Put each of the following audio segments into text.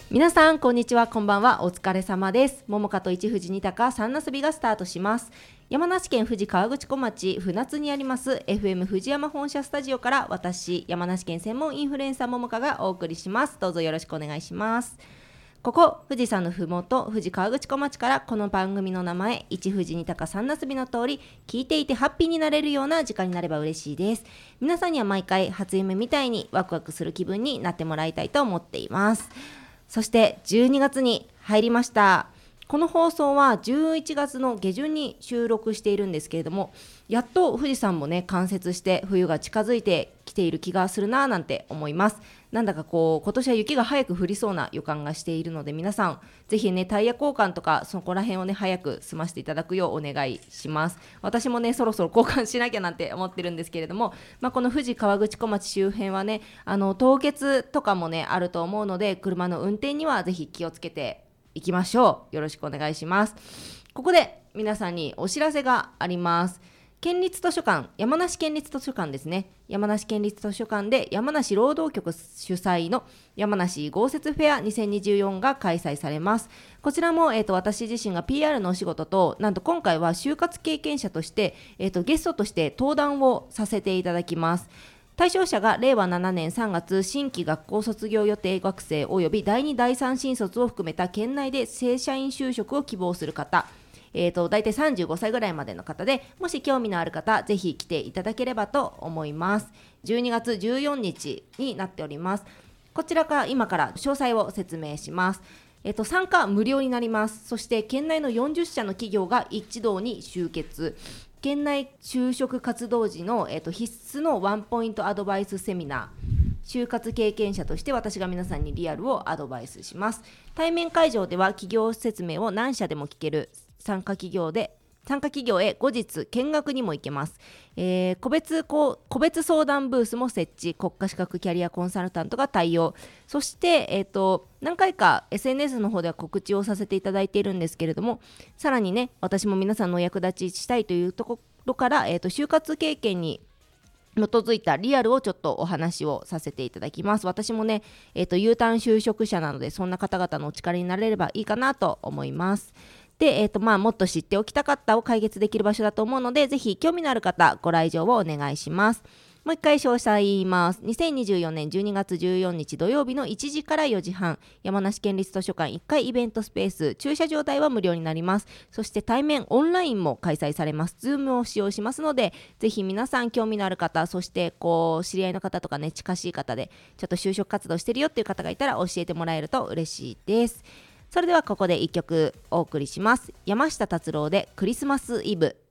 皆さんこんにちは、こんばんは。お疲れ様です。桃香と一富士二鷹三なすびがスタートします。山梨県富士河口湖町船津にあります FM 富士山本社スタジオから私山梨県専門インフルエンサー桃香がお送りします。どうぞよろしくお願いします。ここ富士山のふもと富士河口湖町からこの番組の名前一富士二鷹三なすびの通り、聞いていてハッピーになれるような時間になれば嬉しいです。皆さんには毎回初夢みたいにワクワクする気分になってもらいたいと思っています。そして12月に入りました。この放送は11月の下旬に収録しているんですけれども、やっと富士山もね冠雪して冬が近づいてきている気がするななんて思います。なんだか今年は雪が早く降りそうな予感がしているので、皆さんぜひねタイヤ交換とかそこら辺をね早く済ませていただくようお願いします。私もねそろそろ交換しなきゃなんて思ってるんですけれども、この富士河口湖町周辺はね凍結とかもねあると思うので、車の運転にはぜひ気をつけていきましょう。よろしくお願いします。ここで皆さんにお知らせがあります。県立図書館、山梨県立図書館ですね。山梨県立図書館で山梨労働局主催の山梨豪雪フェア2024が開催されます。こちらも、私自身が PR のお仕事と、なんと今回は就活経験者として、ゲストとして登壇をさせていただきます。対象者が令和7年3月新規学校卒業予定学生および第2第3新卒を含めた県内で正社員就職を希望する方、大体35歳ぐらいまでの方で、もし興味のある方ぜひ来ていただければと思います。12月14日になっております。こちらから今から詳細を説明します。参加無料になります。そして県内の40社の企業が一堂に集結。県内就職活動時の、必須のワンポイントアドバイスセミナー、就活経験者として私が皆さんにリアルをアドバイスします。対面会場では企業説明を何社でも聞ける。参加企業へ後日見学にも行けます。個別相談ブースも設置、国家資格キャリアコンサルタントが対応。そして、何回か SNS の方では告知をさせていただいているんですけれども、さらにね私も皆さんのお役立ちしたいというところから、就活経験に基づいたリアルをちょっとお話をさせていただきます。私もね、U ターン就職者なので、そんな方々のお力になれればいいかなと思います。で、もっと知っておきたかったを解決できる場所だと思うので、ぜひ興味のある方ご来場をお願いします。もう一回詳細言います。2024年12月14日土曜日の1時から4時半、山梨県立図書館1階イベントスペース、駐車場代は無料になります。そして対面オンラインも開催されます。Zoom を使用しますので、ぜひ皆さん興味のある方、そして知り合いの方とかね近しい方でちょっと就職活動してるよっていう方がいたら教えてもらえると嬉しいです。それではここで1曲お送りします。山下達郎でクリスマスイブ。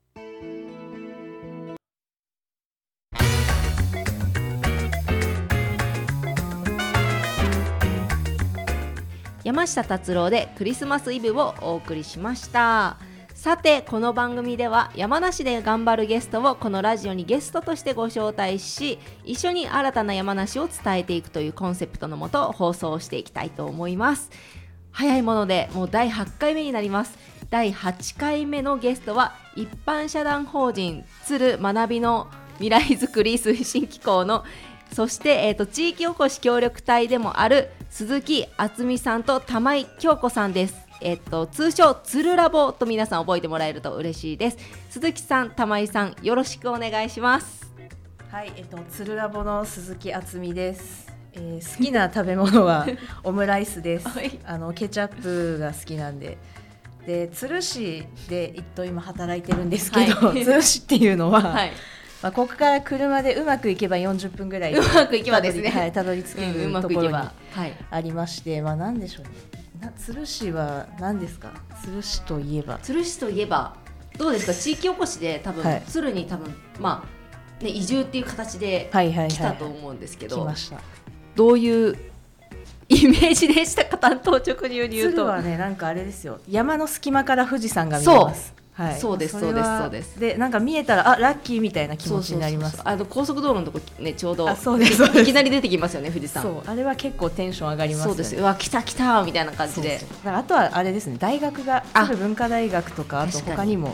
山下達郎でクリスマスイブをお送りしました。さてこの番組では山梨で頑張るゲストをこのラジオにゲストとしてご招待し、一緒に新たな山梨を伝えていくというコンセプトのもと放送していきたいと思います。早いものでもう第8回目になります。第8回目のゲストは一般社団法人鶴学びの未来づくり推進機構の、そして、地域おこし協力隊でもある鈴木敦美さんと玉井京子さんです。通称鶴ラボと皆さん覚えてもらえると嬉しいです。鈴木さん、玉井さん、よろしくお願いします。 はい、鶴ラボの鈴木敦美です。好きな食べ物はオムライスです。ケチャップが好きなんで。で、鶴市で今働いてるんですけど、はい、鶴市っていうのは、はい、ここから車でうまくいけば40分ぐらいでうまくいけばですね、 はい、たどり着けるところにありまして、何でしょうね。鶴市は何ですか。鶴市といえばどうですか。地域おこしで多分、はい、鶴に多分移住っていう形で来たと思うんですけど、 来ました。 どういうイメージでしたか。単刀直入に言うと鶴はね、なんかあれですよ、山の隙間から富士山が見えます。 はい、そうです。 で、なんか見えたらラッキーみたいな気持ちになります。 高速道路のとこね、ちょうどそうですいきなり出てきますよね、富士山。 そう、あれは結構テンション上がりますよね。 そうです。うわ、来た来たみたいな感じで。 あとはあれですね、大学が鶴文化大学とか、あと他にも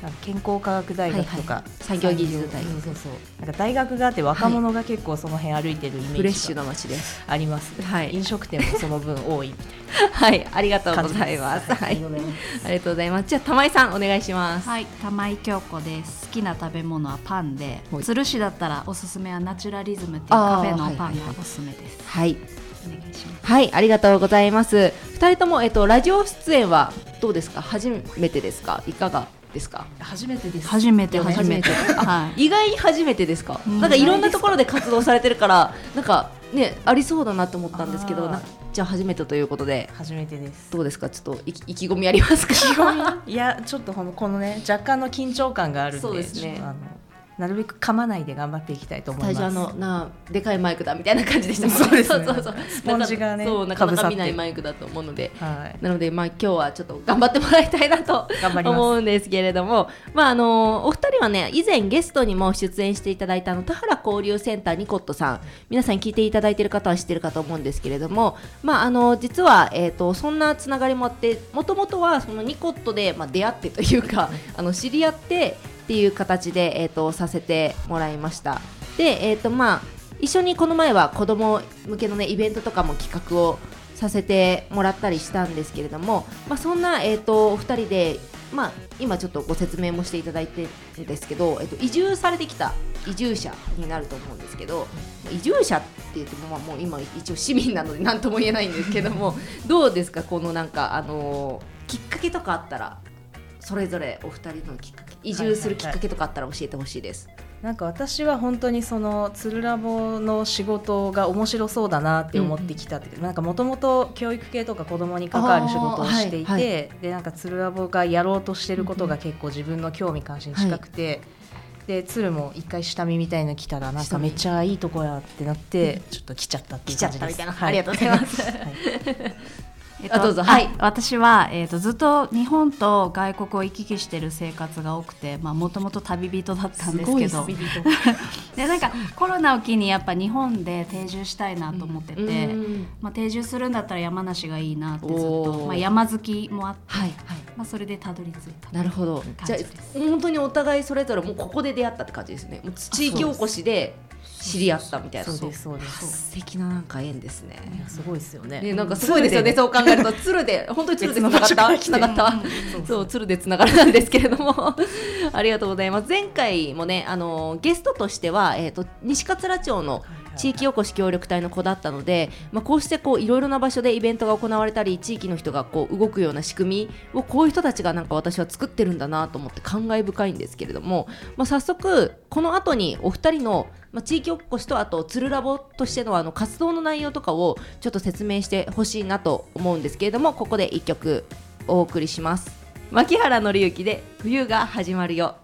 健康科学大学とか、 産業技術大学、 なんか大学があって若者が結構その辺歩いてるイメージが、 フレッシュな街ですあります、飲食店もその分多いみたいなはい、ありがとうございます。はい、ありがとうございます。じゃあ玉井さんお願いします。 はい、玉井京子です。好きな食べ物はパンで、鶴市だったらおすすめはナチュラリズムっていうカフェのパンがおすすめです。 はい、お願いします。はい、ありがとうございます。2人ともラジオ出演はどうですか？初めてですか？いかがですか？ 初めてです。 初めて意外に初めてですか？なんかいろんなところで活動されてるからなんかねありそうだなと思ったんですけど、じゃあ初めてということで。 初めてです。 どうですか？ちょっと意気込みありますか？ 意気込みいやちょっとこのね若干の緊張感があるんで、 そうですね。 なるべく噛まないで頑張っていきたいと思います。 スタジオでかいマイクだみたいな感じでしたもんね。そうですね。スポンジがね、 なかなか見ないマイクだと思うので、なので今日はちょっと頑張ってもらいたいなと思うんですけれども、お二人はね以前ゲストにも出演していただいた田原交流センターニコットさん、皆さん聞いていただいている方は知ってるかと思うんですけれども、実はそんなつながりもあって、もともとはそのニコットで出会ってというか知り合ってっていう形で、させてもらいました。で、一緒にこの前は子ども向けの、イベントとかも企画をさせてもらったりしたんですけれども、そんな、お二人で、今ちょっとご説明もしていただいてるんですけど、移住されてきた移住者になると思うんですけど、移住者って言っても、もう今一応市民なので何とも言えないんですけどもどうですか？このなんか、きっかけとかあったらそれぞれお二人のきっかけ、移住するきっかけとかあったら教えてほしいです。 なんか私は本当にそのつるラボの仕事が面白そうだなって思ってきたって、なんかもともと教育系とか子どもに関わる仕事をしていて、でなんかつるラボがやろうとしてることが結構自分の興味関心近くて、でつるも一回下見みたいな来たらなんかめっちゃいいとこやってなって、ちょっと来ちゃったっていう感じです。 ありがとうございます。 どうぞ。はい、私は、ずっと日本と外国を行き来してる生活が多くて、もともと旅人だったんですけどでなんかコロナを機にやっぱ日本で定住したいなと思ってて、定住するんだったら山梨がいいなってずっと、山好きもあって、それでたどり着いた。 なるほど。じゃあ本当にお互いそれぞれもうここで出会ったって感じですね。もう地域おこしで知り合ったみたいな。 そうです素敵ななんか縁ですね。 すごいですよね。 なんかすごいですよね。そう考えると鶴で本当に鶴でつながったそう鶴でつながるんですけれどもありがとうございます。前回もねゲストとしては西桂町の地域おこし協力隊の子だったので、こうしていろいろな場所でイベントが行われたり、地域の人が動くような仕組みをこういう人たちがなんか私は作ってるんだなと思って感慨深いんですけれども、早速この後にお二人の地域おこしとあとつるラボとしての活動の内容とかをちょっと説明してほしいなと思うんですけれども、ここで一曲お送りします。牧原紀之で冬が始まるよ。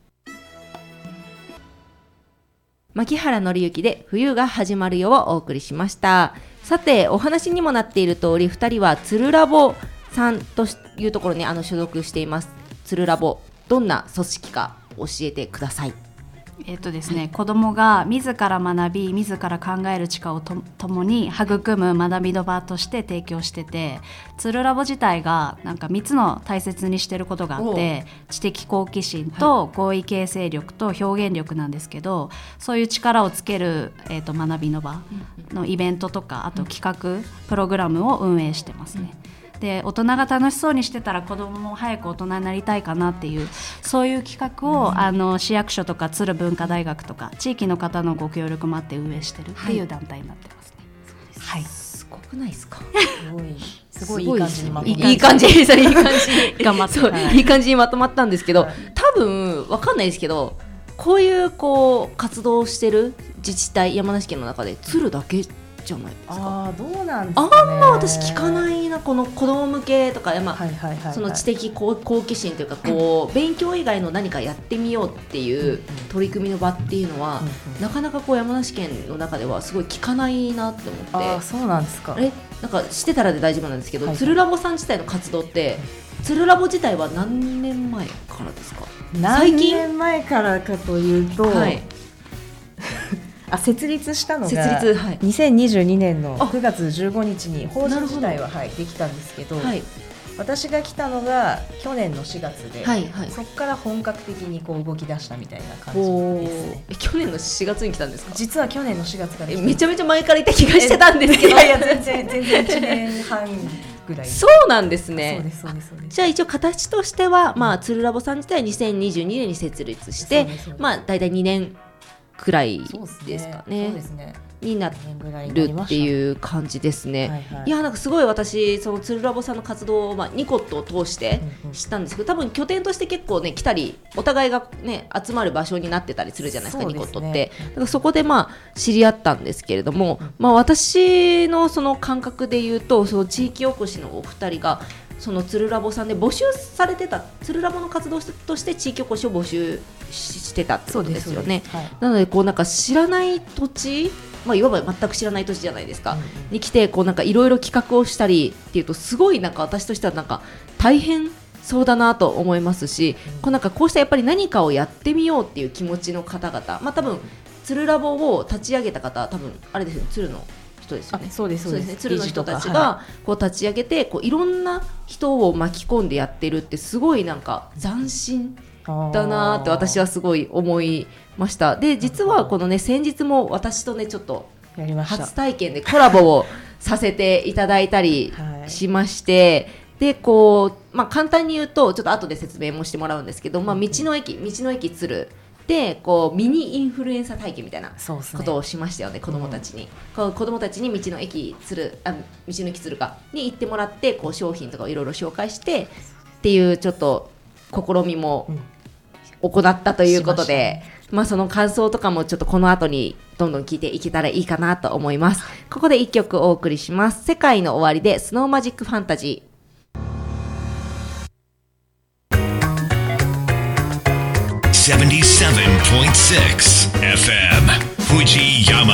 牧原紀之で冬が始まるよをお送りしました。さてお話にもなっている通り、2人はつるラボさんというところに所属しています。つるラボ、どんな組織か教えてください。 ですね、子どもが自ら学び自ら考える力をともに育む学びの場として提供してて、つるラボ自体がなんか3つの大切にしてることがあって、知的好奇心と合意形成力と表現力なんですけど、そういう力をつける、学びの場のイベントとか、あと企画プログラムを運営してますね。で大人が楽しそうにしてたら子どもも早く大人になりたいかなっていう、そういう企画を、市役所とか鶴文化大学とか地域の方のご協力もあって運営してるっていう団体になってますね。 はい、すごくないですか？ すごいいい感じにまとまった。 いい感じ頑張っていい感じにまとまったんですけど、多分わかんないですけど、こういう活動をしてる自治体、山梨県の中で鶴だけじゃないですか。 どうなんですかね。 あんま私聞かないな、この子供向けとか、その知的好奇心というか勉強以外の何かやってみようっていう取り組みの場っていうのは、なかなか山梨県の中ではすごい聞かないなって思って。 そうなんですか。 なんかしてたらで大丈夫なんですけど、つるラボさん自体の活動って、つるラボ自体は何年前からですか？ 何年前からかというと、設立したのが2022年の9月15日に法人自体はできたんですけど、 私が来たのが去年の4月で、 はいはい、 そこから本格的にこう動き出したみたいな感じですね。 去年の4月に来たんですか？ 実は去年の4月からめちゃめちゃ前からいた気がしてたんですけど、 いや全然1年半ぐらい。 そうなんですね。 そうです。 じゃあ一応形としては、まあ、ツルラボさん自体は2022年に設立して、まあ大体2年くらいですかね。 そうですね。 になるっていう感じですね。いやなんかすごい私そのツルラボさんの活動を、ニコットを通して知ったんですけど、多分拠点として結構ね来たりお互いがね集まる場所になってたりするじゃないですか、ニコットって。だからそこで知り合ったんですけれども、私のその感覚で言うと、その地域おこしのお二人がそのツルラボさんで募集されてたツルラボの活動として地域おこしを募集してたってことですよね。なのでこうなんか知らない土地、いわば全く知らない土地じゃないですか、に来てこうなんかいろいろ企画をしたりっていうと、すごいなんか私としてはなんか大変そうだなと思いますし、こうしたやっぱり何かをやってみようっていう気持ちの方々、多分ツルラボを立ち上げた方は多分あれですよね、ツルの人ですよね。 そうですね。 ツルの人たちがこう立ち上げてこういろんな人を巻き込んでやってるって、すごいなんか斬新だなって私はすごい思いました。で実はこのね先日も私とねちょっと初体験でコラボをさせていただいたりしまして、でこう、簡単に言うとちょっと後で説明もしてもらうんですけど、道の駅ツルでこうミニインフルエンサー体験みたいなことをしましたよね、子どもたちに。子どもたちに道の駅ツルかに行ってもらって、こう商品とかをいろいろ紹介してっていうちょっと試みも行ったということで、その感想とかもちょっとこの後にどんどん聞いていけたらいいかなと思います。ここで1曲お送りします。世界の終わりでスノーマジックファンタジー。 77.6 FM 富士山。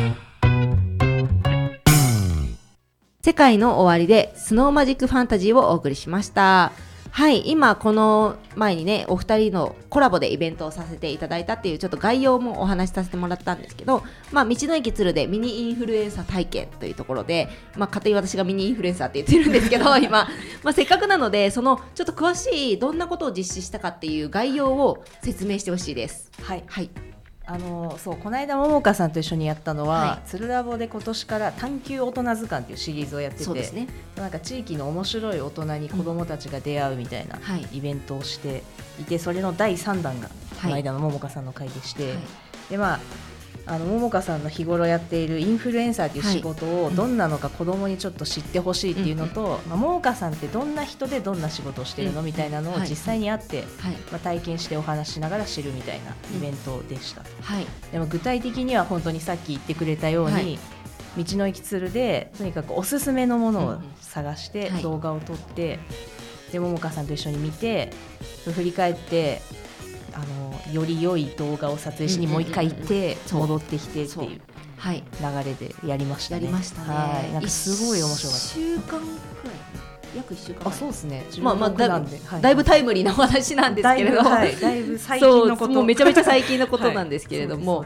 世界の終わりでスノーマジックファンタジーをお送りしました。はい、今この前にねお二人のコラボでイベントをさせていただいたっていうちょっと概要もお話しさせてもらったんですけど、道の駅ツルでミニインフルエンサー体験というところで、勝手に私がミニインフルエンサーって言ってるんですけど今、せっかくなのでそのちょっと詳しいどんなことを実施したかっていう概要を説明してほしいです。はい、 そうこの間桃香さんと一緒にやったのは、ツルラボで今年から探求大人図鑑っていうシリーズをやってて、 そうですね、 なんか地域の面白い大人に子どもたちが出会うみたいなイベントをしていて、それの第3弾がこの間の桃香さんの会でして、で桃香さんの日頃やっているインフルエンサーという仕事をどんなのか子どもにちょっと知ってほしいっていうのと、桃香さんってどんな人でどんな仕事をしてるのみたいなのを実際に会って、体験してお話しながら知るみたいなイベントでした。でも具体的には本当にさっき言ってくれたように、道の駅ツルでとにかくおすすめのものを探して動画を撮って、で桃香さんと一緒に見て振り返ってより良い動画を撮影しにもう一回行って戻ってきてっていう流れでやりましたね。なんかすごい面白かった。 1週間くらい、約1週間。 そうですね。 だいぶタイムリーなお話なんですけれど、 だいぶ最近のこと、 もうめちゃめちゃ最近のことなんですけれども、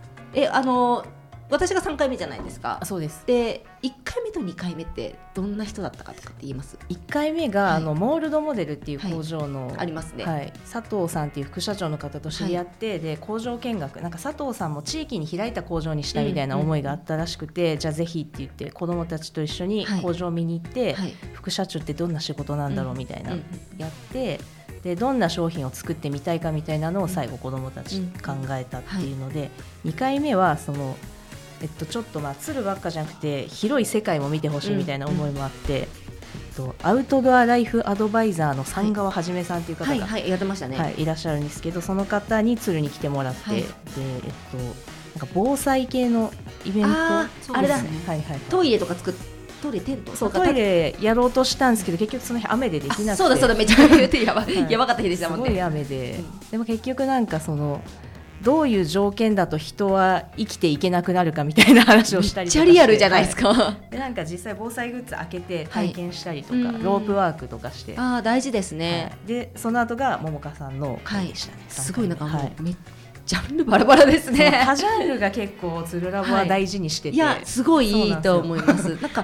私が3回目じゃないですか。 そうです。 で1回目と2回目ってどんな人だったかとかって言います？ 1回目が、モールドモデルっていう工場の、 ありますね、 佐藤さんっていう副社長の方と知り合って、で工場見学、なんか佐藤さんも地域に開いた工場にしたいみたいな思いがあったらしくて、じゃあぜひって言って子どもたちと一緒に工場を見に行って、副社長ってどんな仕事なんだろうみたいな、やって、でどんな商品を作ってみたいかみたいなのを最後子どもたち考えたっていうので、2回目はそのちょっとツルばっかじゃなくて広い世界も見てほしいみたいな思いもあって、アウトドアライフアドバイザーの三川はじめさんという方が、 やってましたね、 いらっしゃるんですけど、その方にツルに来てもらって、でなんか防災系のイベント、 あれだ、トイレとか作ってトイレテント、 トイレやろうとしたんですけど結局その日雨でできなくて、 そうだめちゃめちゃやばかった日でしたもんね。 すごい雨で、でも結局なんかそのどういう条件だと人は生きていけなくなるかみたいな話をしたりとかして、 めっちゃリアルじゃないですか、 でなんか実際防災グッズ開けて体験したりとか、ロープワークとかして、 大事ですね、 でその後が桃香さんの会でしたね、 すごいなんかもう、ジャンルバラバラですね。 多ジャンルが結構ツルラボは大事にしてて、 いやすごいいいと思います。なんか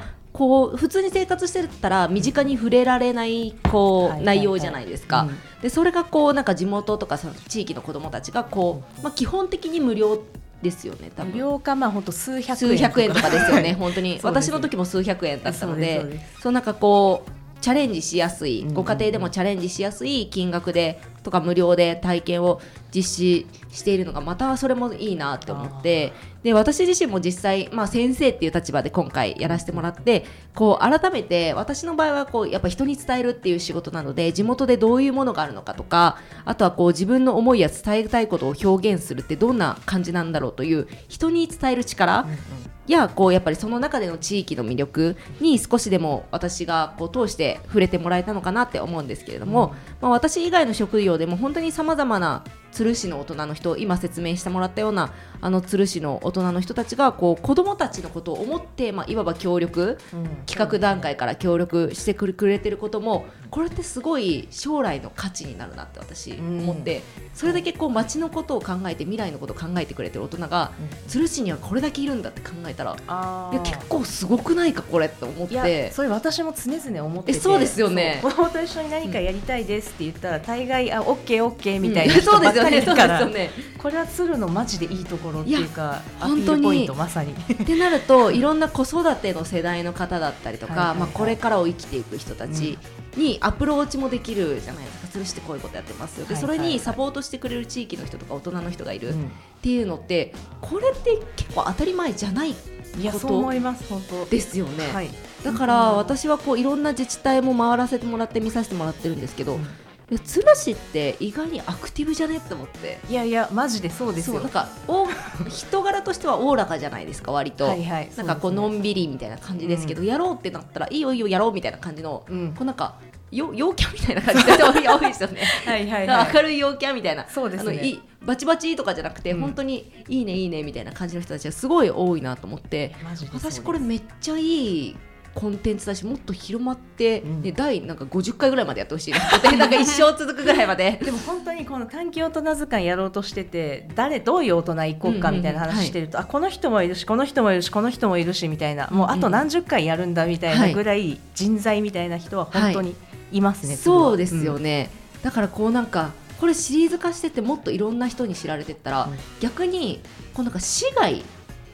こう普通に生活してたら身近に触れられないこう内容じゃないですか。でそれがこうなんか地元とかその地域の子どもたちがこう、基本的に無料ですよね。多分無料か本当数百円とかですよね本当に私の時も数百円だったので、そうなんかこうチャレンジしやすい、ご家庭でもチャレンジしやすい金額でとか無料で体験を実施しているのがまたそれもいいなって思って、で私自身も実際、先生っていう立場で今回やらせてもらって、こう改めて私の場合はこうやっぱ人に伝えるっていう仕事なので、地元でどういうものがあるのかとか、あとはこう自分の思いや伝えたいことを表現するってどんな感じなんだろうという人に伝える力、やこうやっぱりその中での地域の魅力に少しでも私がこう通して触れてもらえたのかなって思うんですけれども、私以外の職業でも本当にさまざまな鶴市の大人の人、今説明してもらったような鶴市の大人の人たちがこう子どもたちのことを思って、いわば協力、企画段階から協力してくれてることも、これってすごい将来の価値になるなって私思って、それだけこう町のことを考えて未来のことを考えてくれてる大人が、鶴市にはこれだけいるんだって考えたら、いや結構すごくないかこれって思って。 いやそれ私も常々思ってて、 そうですよね。 子供と一緒に何かやりたいですって言ったら、大概オッケーオッケーみたいな人ばっかりだから、これは鶴のマジでいいところっていうか、アピールポイントまさにってなると、いろんな子育ての世代の方だったりとか、これからを生きていく人たちにアプローチもできるじゃないですか。鶴市ってこういうことやってますよ。でそれにサポートしてくれる地域の人とか大人の人がいるっていうのって、これって結構当たり前じゃないことですよね。だから私はこういろんな自治体も回らせてもらって見させてもらってるんですけど、鶴市って意外にアクティブじゃねって思って。 いやマジでそうですよ。 なんか人柄としてはおおらかじゃないですか割と。なんかこうのんびりみたいな感じですけど、やろうってなったらいいよいいよやろうみたいな感じの、こうなんか陽キャみたいな感じで多いですよね。明るい陽キャみたいな、 そうですね。 バチバチとかじゃなくて、本当にいいねいいねみたいな感じの人たちがすごい多いなと思って、私これめっちゃいいコンテンツだし、もっと広まって、第なんか50回ぐらいまでやってほしいななんか一生続くぐらいまででも本当にこの短期大人図鑑やろうとしてて、どういう大人行こうかみたいな話してると、この人もいるしこの人もいるしこの人もいるしみたいな、もうあと何十回やるんだみたいなぐらい人材みたいな人は本当にいますね。 そうですよね。だからこうなんかこれシリーズ化してて、もっといろんな人に知られてったら、逆にこうなんか市外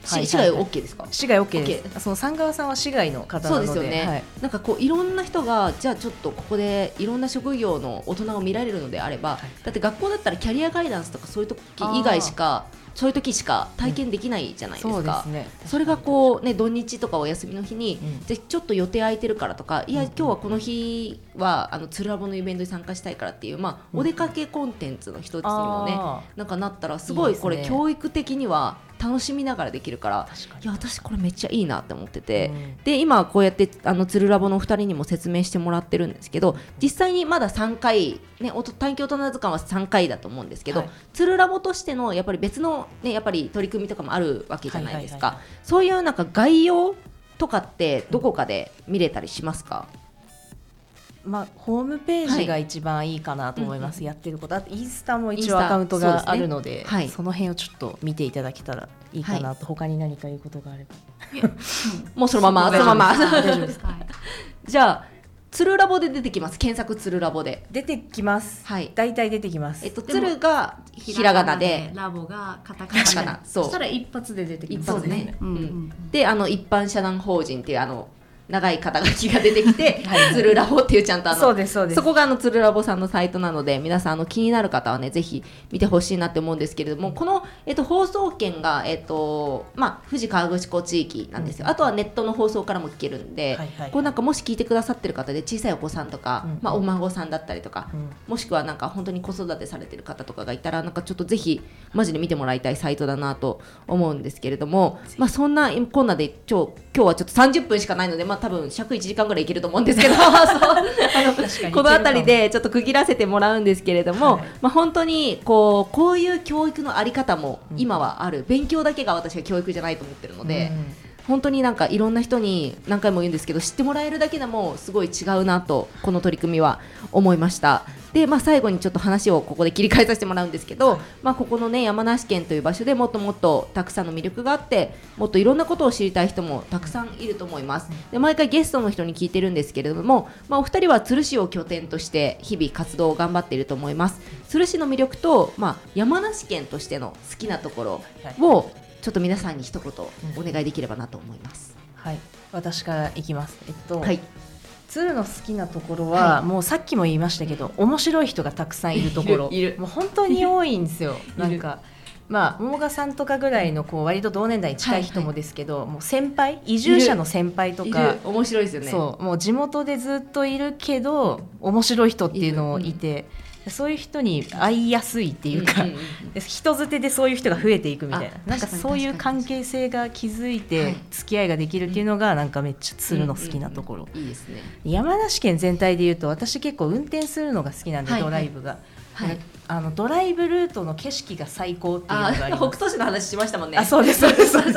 OK ですか？ 市外 OK です。その三川さんは市外の方なので、 そうですよね。なんかこういろんな人がじゃあちょっとここでいろんな職業の大人を見られるのであれば、だって学校だったらキャリアガイダンスとかそういう時以外しかそういう時しか体験できないじゃないですか。それがこうね、土日とかお休みの日に、ちょっと予定空いてるからとか、いや今日はこの日は鶴ラボのイベントに参加したいからっていう、お出かけコンテンツの一つにもね、なんかなったらすごいこれ教育的には楽しみながらできるから、いや私これめっちゃいいなって思ってて、で今こうやって鶴ラボの2人にも説明してもらってるんですけど、実際にまだ3回ね、短期大人図鑑は3回だと思うんですけど、鶴ラボとしてのやっぱり別のね、やっぱり取り組みとかもあるわけじゃないですか。そういうなんか概要とかってどこかで見れたりしますか？ ホームページが一番いいかなと思います。やってること、あとインスタも一応アカウントがあるので、その辺をちょっと見ていただけたらいいかなと。他に何か言うことがあればもうそのまま大丈夫です。 じゃあ鶴ラボで出てきます。検索鶴ラボで出てきます。大体出てきます。 鶴がひらがなで、 ラボがカタカナ。 そしたら一発で出てきます。 一発ね。で一般社団法人っていう長い肩書きが出てきて鶴ラボっていうちゃんとそこが鶴ラボさんのサイトなので、皆さん気になる方はねぜひ見てほしいなって思うんですけれども、この、放送権が、富士河口湖地域なんですよ。あとはネットの放送からも聞けるんで、こうなんかもし聞いてくださってる方で小さいお子さんとか、お孫さんだったりとか、もしくはなんか本当に子育てされてる方とかがいたら、なんかちょっとぜひマジで見てもらいたいサイトだなと思うんですけれども、そんなこんなで今日はちょっと30分しかないので、多分尺1時間ぐらいいけると思うんですけどこの辺りでちょっと区切らせてもらうんですけれども、本当にこういう教育のあり方も今はある。勉強だけが私は教育じゃないと思ってるので、 本当になんかいろんな人に何回も言うんですけど、知ってもらえるだけでもすごい違うなとこの取り組みは思いました。で、最後にちょっと話をここで切り替えさせてもらうんですけど、ここのね山梨県という場所でもっともっとたくさんの魅力があって、もっといろんなことを知りたい人もたくさんいると思います。で、毎回ゲストの人に聞いてるんですけれども、お二人は都留市を拠点として日々活動を頑張っていると思います。都留市の魅力と、山梨県としての好きなところをちょっと皆さんに一言お願いできればなと思います。 はい、私からいきます。 はい、 鶴の好きなところは、もうさっきも言いましたけど、面白い人がたくさんいるところ、もう本当に多いんですよ。なんか桃賀さんとかぐらいの割と同年代に近い人もですけど、もう先輩、移住者の先輩とか面白いですよね。 そう、もう地元でずっといるけど面白い人っていうのをいて、そういう人に会いやすいっていうか、人づてでそういう人が増えていくみたいな、なんかそういう関係性が築いて付き合いができるっていうのがなんかめっちゃ鶴の好きなところ。 いいですね。 山梨県全体でいうと私結構運転するのが好きなんで、ドライブが、ドライブルートの景色が最高っていうのがあります。 北斗市の話しましたもんね。 そうですそうですそうです。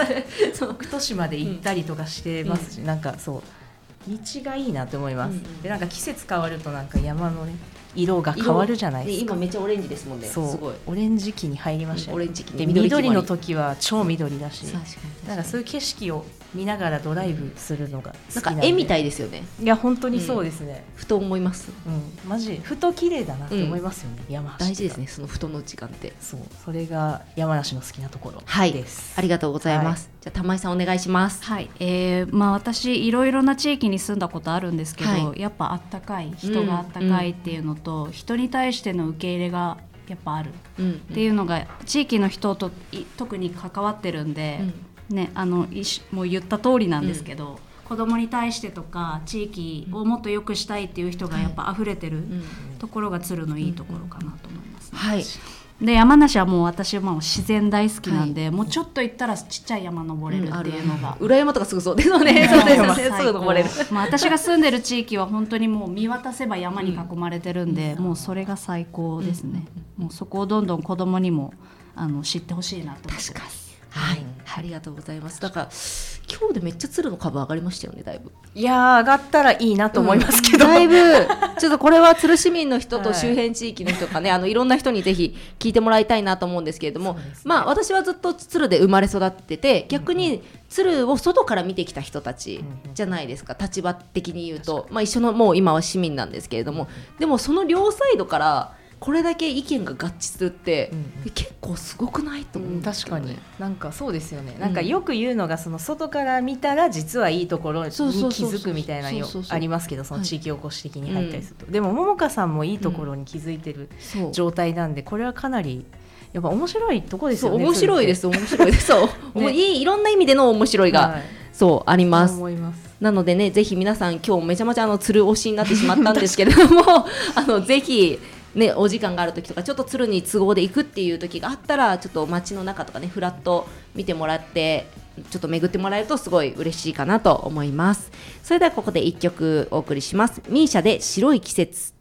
北斗市まで行ったりとかしてますし、なんかそう道がいいなと思います。で、なんか季節変わるとなんか山のね色が変わるじゃないですか。 今めっちゃオレンジですもんね。 そう、 すごいオレンジ期に入りましたよ。 オレンジ期で、緑の時は超緑だし、なんかそういう景色を見ながらドライブするのが好きなんで、 なんか絵みたいですよね。 いや本当にそうですね。 ふと思います。 マジふと綺麗だなって思いますよね。山大事ですね、そのふとの時間って。 そう、それが山梨の好きなところです。 はい、ありがとうございます。じゃあ玉井さんお願いします。 はい、私いろいろな地域に住んだことあるんですけど、やっぱあったかい、人があったかいっていうのと、人に対しての受け入れがやっぱあるっていうのが、地域の人と特に関わってるんで、もう言った通りなんですけど、子供に対してとか地域をもっと良くしたいっていう人がやっぱ溢れてるところが鶴のいいところかなと思いますね。 はい。 で、山梨はもう私はもう自然大好きなんで、もうちょっと行ったらちっちゃい山登れるっていうのが、 裏山とかすぐそうですよね。そうですよね、すぐ登れる。 私が住んでる地域は本当にもう見渡せば山に囲まれてるんで、もうそれが最高ですね。もうそこをどんどん子供にも知ってほしいなと思ってます。 はい、ありがとうございます。だから今日でめっちゃ鶴の株上がりましたよね、だいぶ。 いや上がったらいいなと思いますけど、 だいぶちょっとこれは鶴市民の人と周辺地域の人かね、いろんな人にぜひ聞いてもらいたいなと思うんですけれども、私はずっと鶴で生まれ育ってて、逆に鶴を外から見てきた人たちじゃないですか、立場的に言うと、一緒のもう今は市民なんですけれども、でもその両サイドからこれだけ意見が合致するって、結構すごくないと思う、 確かになんかそうですよね。なんかよく言うのが、その外から見たら実はいいところに気づくみたいなのありますけど、その地域おこし的に入ったりすると、でも桃香さんもいいところに気づいてる状態なんで、これはかなりやっぱ面白いとこですよね。 面白いです、面白いです。そう、もういろんな意味での面白いが、そうあります。なのでね、ぜひ皆さん今日めちゃめちゃ鶴推しになってしまったんですけれどもぜひね、お時間がある時とか、ちょっと鶴に都合で行くっていう時があったら、ちょっと街の中とかね、フラッと見てもらって、ちょっと巡ってもらえるとすごい嬉しいかなと思います。それではここで1曲お送りします。ミーシャで白い季節。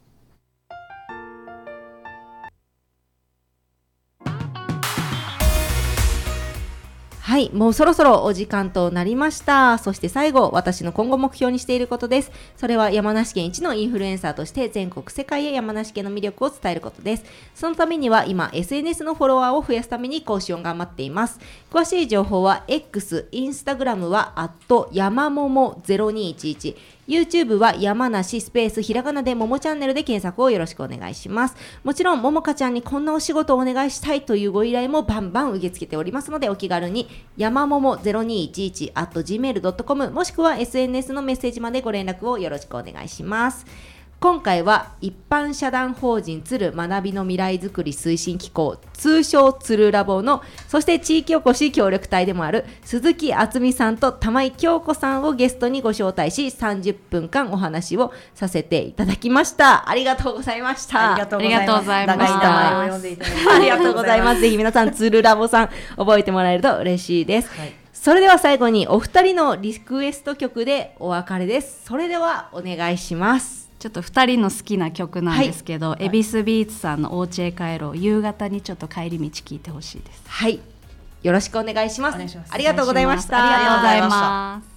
はい、もうそろそろお時間となりました。そして最後、私の今後目標にしていることです。それは山梨県一のインフルエンサーとして全国世界へ山梨県の魅力を伝えることです。そのためには今 SNS のフォロワーを増やすために講師を頑張っています。詳しい情報は X、インスタグラムは山桃0211、YouTube は山梨スペースひらがなでももチャンネルで検索をよろしくお願いします。もちろんももかちゃんにこんなお仕事をお願いしたいというご依頼もバンバン受け付けておりますので、お気軽に山桃0211 @gmail.com もしくは SNS のメッセージまでご連絡をよろしくお願いします。今回は一般社団法人鶴学びの未来づくり推進機構、通称鶴ラボの、そして地域おこし協力隊でもある鈴木敦美さんと玉井京子さんをゲストにご招待し、30分間お話をさせていただきました。ありがとうございました。 ありがとうございます。 長い名前を呼んでいただいてありがとうございます。ぜひ皆さん鶴ラボさん覚えてもらえると嬉しいです。それでは最後にお二人のリクエスト曲でお別れです。それではお願いします。 ちょっと2人の好きな曲なんですけど、恵比寿ビーツさんのお家へ帰ろう、夕方にちょっと帰り道聞いてほしいです。 はい、 よろしくお願いします。 お願いします。 ありがとうございました。 ありがとうございます。